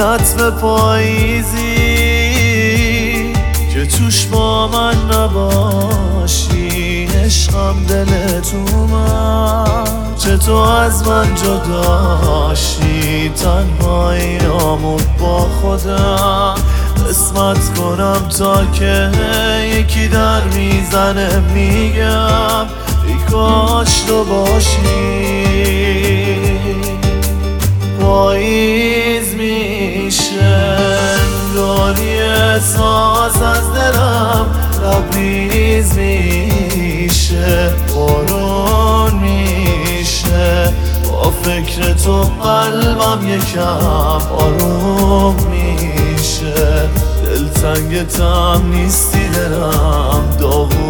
نطف پاییزی که توش با من نباشی، عشقم دلت اومد چه تو از من جداشی، تنهاییامون با خودم قسمت کنم تا که یکی در میزنه میگم ای کاش تو باشی. پاییز میشه داری احساس از دلم، لبریز میشه بارون میشه، با فکر تو قلبم یکم آروم میشه، دلتنگتم نیستی دلم داغون